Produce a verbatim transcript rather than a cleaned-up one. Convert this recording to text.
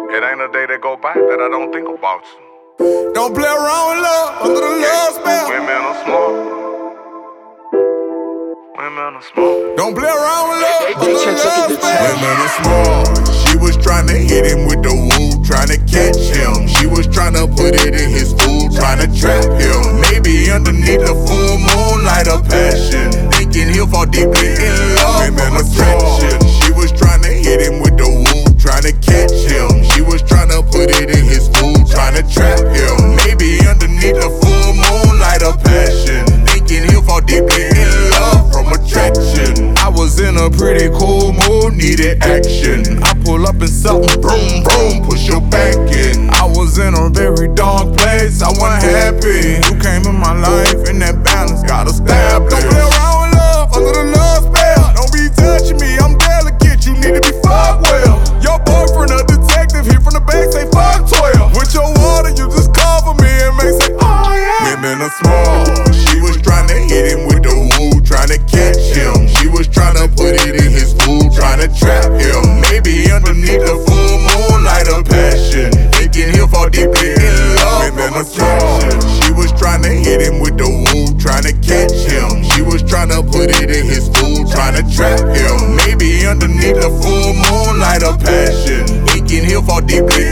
It ain't a day that go by that I don't think about you. Don't play around with love under the love spell. Women are smart. Women are smart. Don't play around with love They- they under the try to love get the spell. time. Women are smart. She was tryna hit him with the woo, tryna catch him. She was tryna put it in his food, tryna trap him. Maybe underneath the full moon, light of passion, thinking he'll fall deeply in love. Women attraction. She was tryna hit him with the woo, tryna catch him. She was tryna put it in his food, tryna trap him. Maybe underneath the full moon, light of passion, thinking he'll fall deeply in love from attraction. I was in a pretty cool mood, needed action. I pull up in something, vroom, vroom, push your back in. I was in a very dark place, I wasn't happy. You came in my life, and that balance got established. Don't play around with love under the love spell. Don't be touching me, I'm delicate, you need to be fucked well. Your boyfriend a detective, here from the back, say fuck twelve. With your water, you just cover me and make say, oh yeah. Women are small. She was tryna hit him with the woo, tryna catch him. She was tryna put it in his food, tryna trap him. Maybe underneath the full moon, light of passion, thinking he'll fall deeply in love. Women are small. She was tryna hit him with the woo, tryna catch him. She was tryna put it in his food, tryna trap him. Maybe underneath the full moon, light of passion, thinking he'll fall deeply